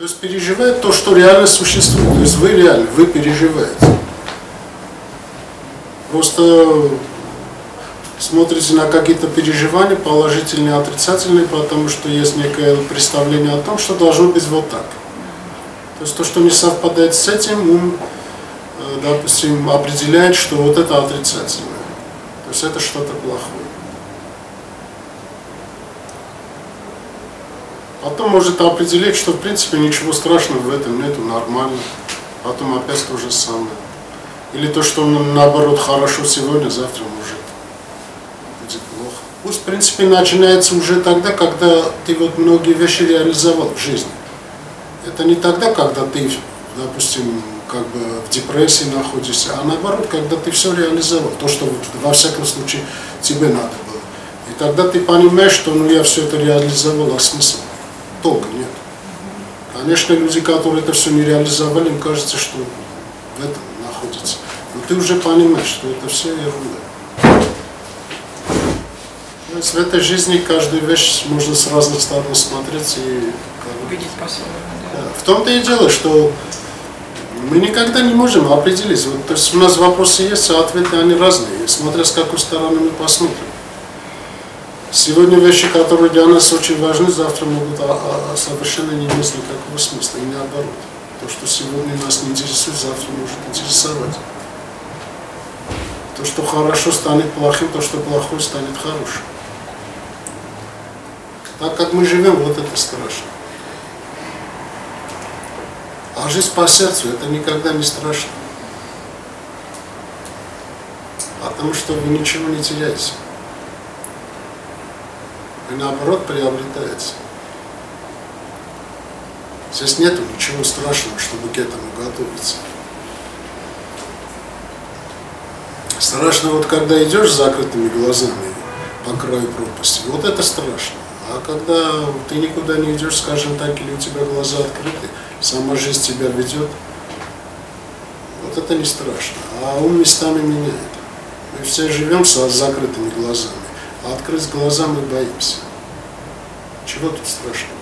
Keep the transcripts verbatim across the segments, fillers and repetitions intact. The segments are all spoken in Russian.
То есть переживает то, что реально существует. То есть вы реально, вы переживаете. Просто смотрите на какие-то переживания, положительные, отрицательные, потому что есть некое представление о том, что должно быть вот так. То есть то, что не совпадает с этим, ум, допустим, определяет, что вот это отрицательное. То есть это что-то плохое. Потом может определить, что в принципе ничего страшного в этом нету, нормально. Потом опять то же самое. Или то, что наоборот хорошо сегодня, завтра может будет плохо. Пусть в принципе начинается уже тогда, когда ты вот многие вещи реализовал в жизни. Это не тогда, когда ты, допустим, как бы в депрессии находишься, а наоборот, когда ты все реализовал, то, что во всяком случае тебе надо было. И тогда ты понимаешь, что ну я все это реализовал, а смысл? Толка нет. Конечно, люди, которые это все не реализовали, им кажется, что в этом находится. Но ты уже понимаешь, что это все ерунда. То есть в этой жизни каждую вещь можно с разных сторон смотреть и видеть по-своему. Да. Да. В том-то и дело, что мы никогда не можем определить. Вот, то есть у нас вопросы есть, а ответы они разные, смотря с какой стороны мы посмотрим. Сегодня вещи, которые для нас очень важны, завтра могут а, а, совершенно не иметь никакого смысла. И наоборот. То, что сегодня нас не интересует, завтра может интересовать. То, что хорошо, станет плохим, то, что плохое, станет хорошим. Так как мы живем, вот это страшно. А жизнь по сердцу, это никогда не страшно. Потому что вы ничего не теряете. Вы наоборот приобретаете. Здесь нету ничего страшного, чтобы к этому готовиться. Страшно вот когда идешь с закрытыми глазами по краю пропасти, вот это страшно. А когда ты никуда не идешь, скажем так, или у тебя глаза открыты, сама жизнь тебя ведет, вот это не страшно. А ум местами меняет. Мы все живем с закрытыми глазами, а открыть глаза мы боимся. Чего тут страшного?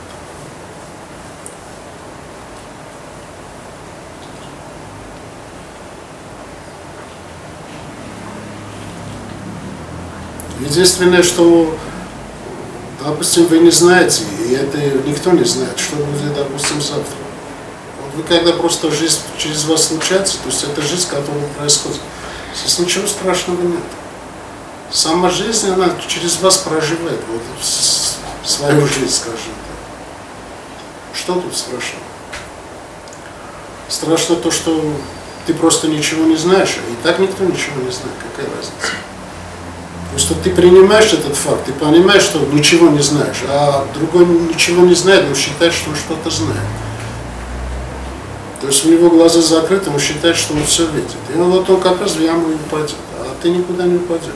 Единственное, что, допустим, вы не знаете, и это никто не знает, что будет, допустим, завтра. Вот вы когда просто жизнь через вас случается, то есть это жизнь, которая происходит, здесь ничего страшного нет. Сама жизнь, она через вас проживает, вот свою жизнь, скажем так. Что тут страшного? Страшно то, что ты просто ничего не знаешь, и так никто ничего не знает, какая разница. Просто ты принимаешь этот факт, ты понимаешь, что ничего не знаешь, а другой ничего не знает, но считает, что он что-то знает. То есть у него глаза закрыты, он считает, что он все видит. И он вот он как раз в яму и упадет, а ты никуда не упадешь.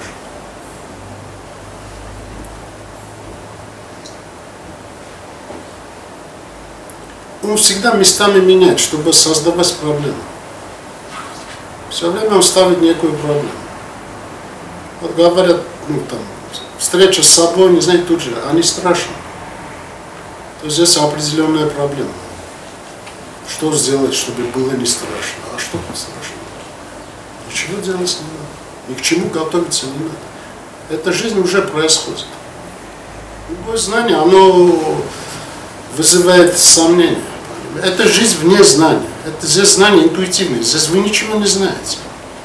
Он всегда местами меняет, чтобы создавать проблему. Все время он ставит некую проблему. Вот говорят, ну там, встреча с собой, не знаю, тут же, они страшны. То есть здесь определенная проблема. Что сделать, чтобы было не страшно? А что тут страшно? Ничего делать не надо. Ни к чему готовиться не надо. Эта жизнь уже происходит. Любое знание, оно вызывает сомнения. Это жизнь вне знания. Это здесь знание интуитивное. Здесь вы ничего не знаете.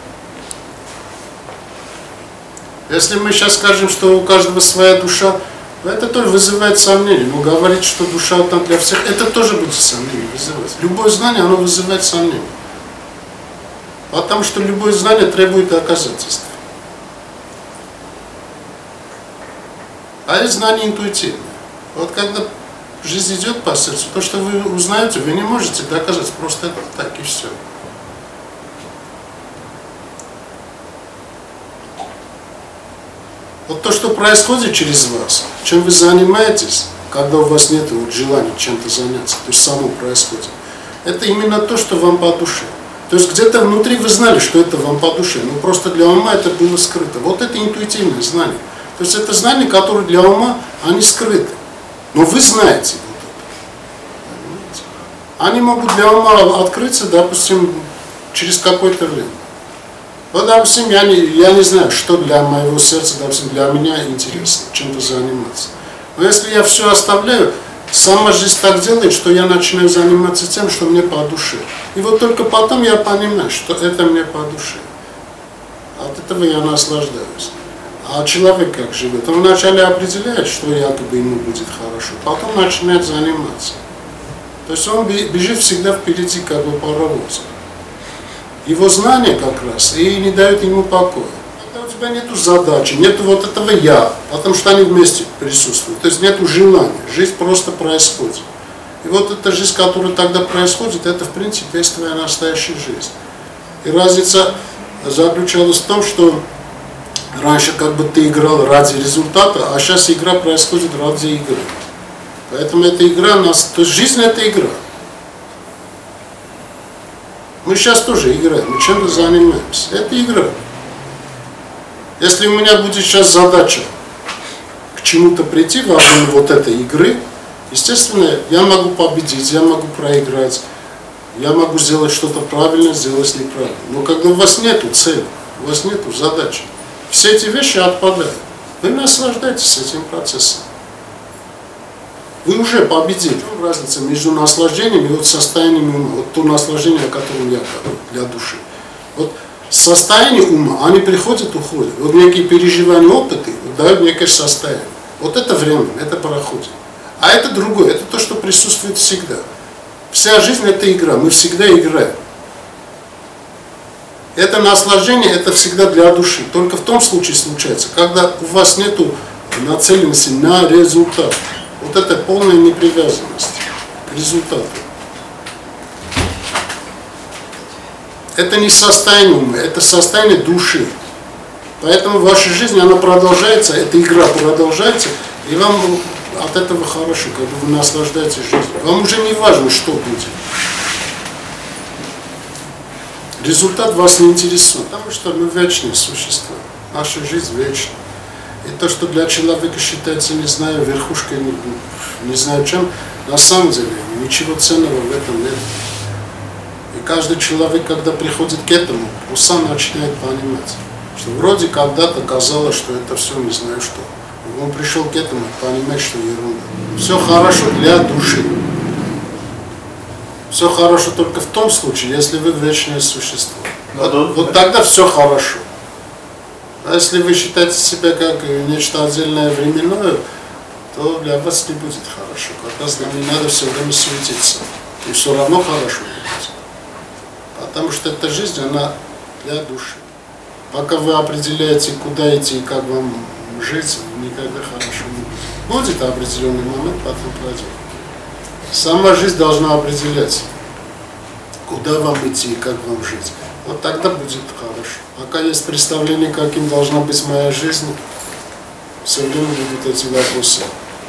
Если мы сейчас скажем, что у каждого своя душа, это тоже вызывает сомнения. Но говорить, что душа там для всех, это тоже будет сомнение вызывать. Любое знание, оно вызывает сомнения. Потому что любое знание требует доказательств. А есть знание интуитивное. Вот когда жизнь идет по сердцу, то, что вы узнаете, вы не можете доказать. Просто это так и все. Вот то, что происходит через вас, чем вы занимаетесь, когда у вас нет вот желания чем-то заняться, то есть само происходит, это именно то, что вам по душе. То есть где-то внутри вы знали, что это вам по душе, но просто для ума это было скрыто. Вот это интуитивное знание. То есть это знания, которые для ума, они скрыты. Но вы знаете вот это. Понимаете? они могут для ума открыться, допустим, через какое-то время. Вот, допустим, я не, я не знаю, что для моего сердца, допустим, для меня интересно, чем-то заниматься. Но если я все оставляю, сама жизнь так делает, что я начинаю заниматься тем, что мне по душе. И вот только потом я понимаю, что это мне по душе. От этого я наслаждаюсь. А человек как живет? Он вначале определяет, что якобы ему будет хорошо, потом начинает заниматься. То есть он бежит всегда впереди как бы паровоза. Его знания как раз и не дают ему покоя. Когда у тебя нету задачи, нету вот этого «я», потому что они вместе присутствуют. То есть нету желания, жизнь просто происходит. И вот эта жизнь, которая тогда происходит, это в принципе есть твоя настоящая жизнь. И разница заключалась в том, что раньше как бы ты играл ради результата, а сейчас игра происходит ради игры. Поэтому эта игра нас... То есть жизнь это игра. Мы сейчас тоже играем, мы чем-то занимаемся. Это игра. Если у меня будет сейчас задача к чему-то прийти во время вот этой игры, естественно, я могу победить, я могу проиграть, я могу сделать что-то правильно, сделать неправильно. Но когда у вас нету цели, у вас нету задачи, все эти вещи отпадают. Вы наслаждаетесь этим процессом. Вы уже победили. Разница между наслаждением и вот состоянием ума. Вот то наслаждение, о котором я говорю, для души. Вот состояние ума, они приходят, уходят. Вот некие переживания, опыты вот, дают некое состояние. Вот это временно, это проходит. А это другое, это то, что присутствует всегда. Вся жизнь это игра, мы всегда играем. Это наслаждение, это всегда для души. Только в том случае случается, когда у вас нету нацеленности на результат. Вот это полная непривязанность к результату. Это не состояние ума, это состояние души. Поэтому ваша жизнь, она продолжается, эта игра продолжается, и вам от этого хорошо, как бы вы наслаждаетесь жизнью. Вам уже не важно, что будет. Результат вас не интересует, потому что мы вечные существа. Наша жизнь вечна. И то, что для человека считается, не знаю, верхушкой, не, не знаю чем, на самом деле ничего ценного в этом нет. И каждый человек, когда приходит к этому, он сам начинает понимать, что вроде когда-то казалось, что это все не знаю что. И он пришел к этому и понимает, что ерунда. Все хорошо для души. Все хорошо только в том случае, если вы вечное существо. Вот, вот тогда все хорошо. А если вы считаете себя как нечто отдельное временное, то для вас не будет хорошо. Как раз нам не надо все время суетиться. И все равно хорошо будет. Потому что эта жизнь, она для души. Пока вы определяете, куда идти и как вам жить, никогда хорошо не будет. Будет определенный момент, потом пройдет. Сама жизнь должна определять, куда вам идти и как вам жить. Вот тогда будет хорошо. Пока есть представление, каким должна быть моя жизнь, все время будут эти вопросы.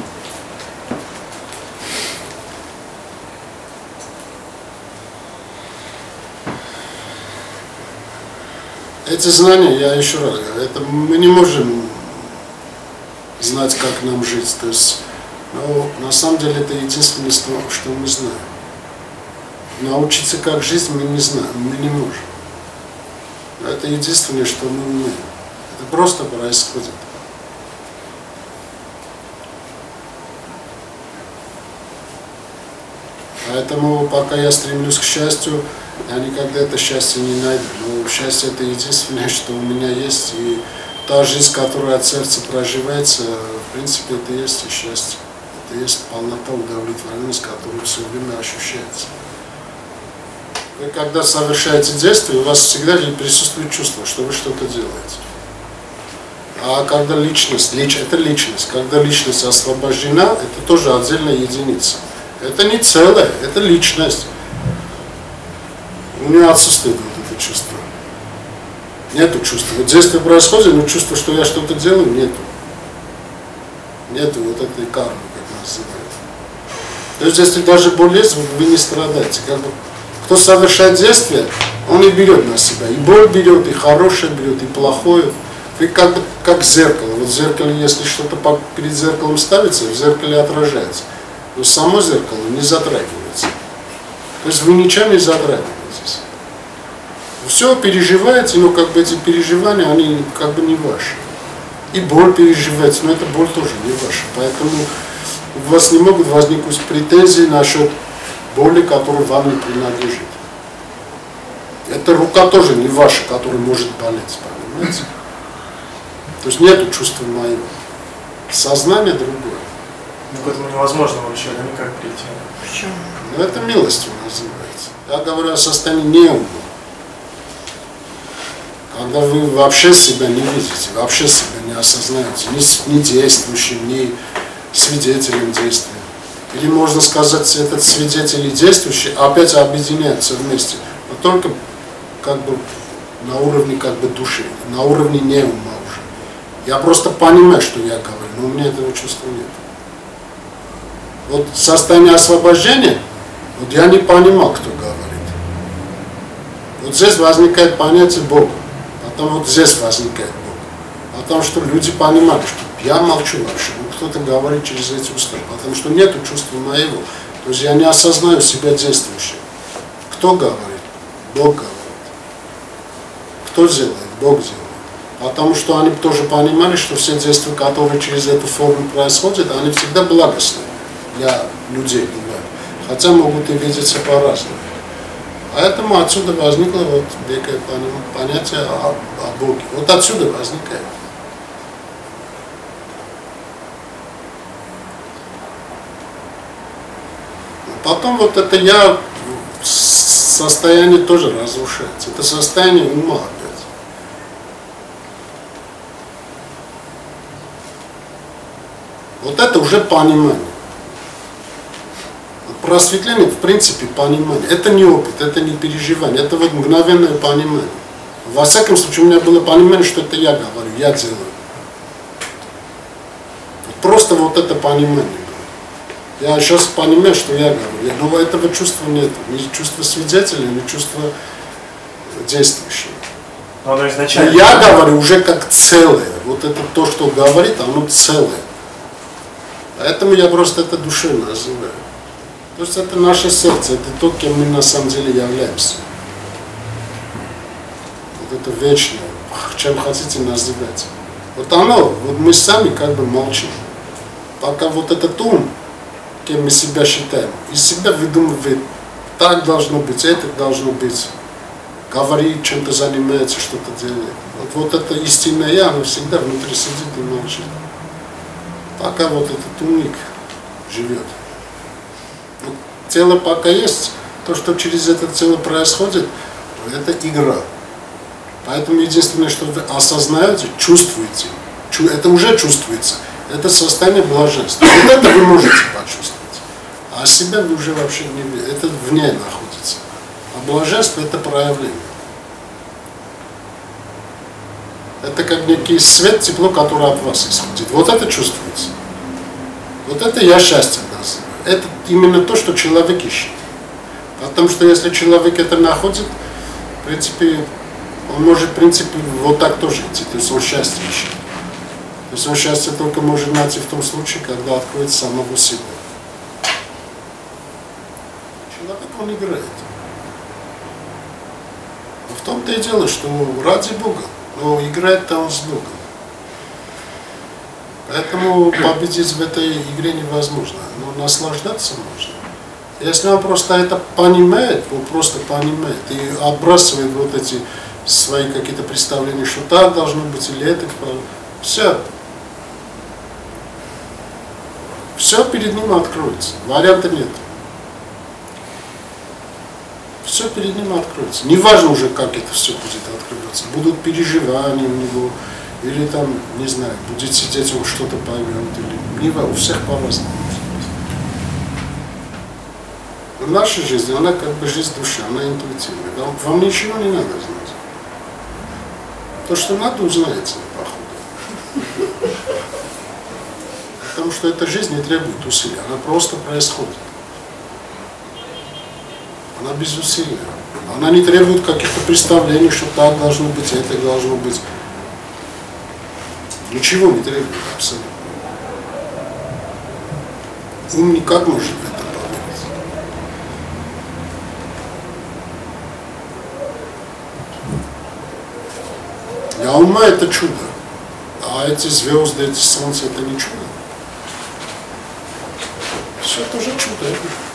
Эти знания, я еще раз говорю, это мы не можем знать, как нам жить. То есть, но на самом деле это единственное, что мы знаем. Научиться, как жить, мы не знаем, мы не можем. Это единственное, что мы умеем. Это просто происходит. Поэтому пока я стремлюсь к счастью, я никогда это счастье не найду. Но счастье это единственное, что у меня есть. И та жизнь, которая от сердца проживается, в принципе, это и есть и счастье. Это есть полнота, удовлетворенность, которая все время ощущается. Вы когда совершаете действие, у вас всегда присутствует чувство, что вы что-то делаете. А когда личность, лич, это личность, когда личность освобождена, это тоже отдельная единица. Это не целое, это личность. У меня отсутствует вот это чувство. Нету чувства. Вот действие происходит, но чувство, что я что-то делаю, нету. Нету вот этой кармы, как называют. То есть, если даже болезнь, вы не страдаете. Как бы, кто совершает действие, он и берет на себя. И боль берет, и хорошее берет, и плохое. Вы как бы как зеркало. Вот в зеркале, если что-то перед зеркалом ставится, в зеркале отражается. Но само зеркало не затрагивается. То есть вы ничем не затрагиваетесь. Все переживаете, но как бы эти переживания, они как бы не ваши. И боль переживаете, но эта боль тоже не ваша. Поэтому у вас не могут возникнуть претензии насчет боли, которая вам не принадлежит. Эта рука тоже не ваша, которая может болеть, понимаете? То есть нету чувства моего. Сознание другое. Ну, к этому невозможно вообще, да, никак прийти. Почему? Но это милостью называется. Я говорю о состоянии неума. Когда вы вообще себя не видите, вообще себя не осознаете, ни, ни действующим, ни свидетелем действия. Или можно сказать, этот свидетель и действующий опять объединяются вместе, но только как бы на уровне как бы души, на уровне неума уже. Я просто понимаю, что я говорю, но у меня этого чувства нет. Вот состояние освобождения, вот я не понимал, кто говорит. Вот здесь возникает понятие Бога. Потом вот здесь возникает Бог. Потому что люди понимали, что я молчу вообще, ну кто-то говорит через эти уста, потому что нету чувства моего. То есть я не осознаю себя действующим. Кто говорит? Бог говорит. Кто делает? Бог делает. Потому что они тоже понимали, что все действия, которые через эту форму происходят, они всегда благостны для людей бывают. Хотя могут и видеться по-разному. Поэтому отсюда возникло вот некое понятие о, о Боге. Вот отсюда возникает. Потом вот это я состояние тоже разрушается. Это состояние ума опять. Вот это уже понимание. Просветление, в принципе, понимание. Это не опыт, это не переживание, это вот мгновенное понимание. Во всяком случае, у меня было понимание, что это я говорю, я делаю. Просто вот это понимание было. Я сейчас понимаю, что я говорю. Но этого чувства нет. Ни чувства свидетеля, ни чувства действующего. Но оно изначально... Я говорю уже как целое. Вот это то, что говорит, оно целое. Поэтому я просто это душой называю. То есть это наше сердце, это то, кем мы на самом деле являемся. Вот это вечное, чем хотите называть. Вот оно, вот мы сами как бы молчим. Пока вот этот ум, кем мы себя считаем, из себя выдумывает, так должно быть, это должно быть. Говорит, чем-то занимается, что-то делает. Вот, вот это истинное я, оно всегда внутри сидит и молчит. Пока вот этот умник живет. Вот тело пока есть, то, что через это тело происходит, это игра. Поэтому единственное, что вы осознаете, чувствуете, это уже чувствуется, это состояние блаженства. Вот это вы можете почувствовать. А себя вы уже вообще не видите, это в ней находится. А блаженство – это проявление. Это как некий свет, тепло, которое от вас исходит. Вот это чувствуется. Вот это я счастье называю. Это именно то, что человек ищет. Потому что если человек это находит, в принципе, он может, в принципе, вот так тоже идти. То есть он счастье ищет. То есть он счастье только может найти в том случае, когда откроет самого себя. Человек, он играет. Но в том-то и дело, что ради Бога. Но играет-то он с Богом. Поэтому победить в этой игре невозможно. Но наслаждаться можно. Если он просто это понимает, он просто понимает и отбрасывает вот эти свои какие-то представления, что так должно быть или это, все. Все перед ним откроется. Варианта нет. Все перед ним откроется. Неважно уже, как это все будет открываться. Будут переживания у него, или там, не знаю, будет сидеть, он что-то поймет, или не важно, у всех по-разному. Но наша жизнь, она как бы жизнь души, она интуитивная. Вам, вам ничего не надо знать. То, что надо, узнаете, походу. Потому что эта жизнь не требует усилий, она просто происходит. Она без усилия. Она не требует каких-то представлений, что так должно быть, это должно быть. Ничего не требует абсолютно. Ум никак может в это поверить. Для ума это чудо. А эти звезды, эти солнца, это не чудо. Все тоже чудо.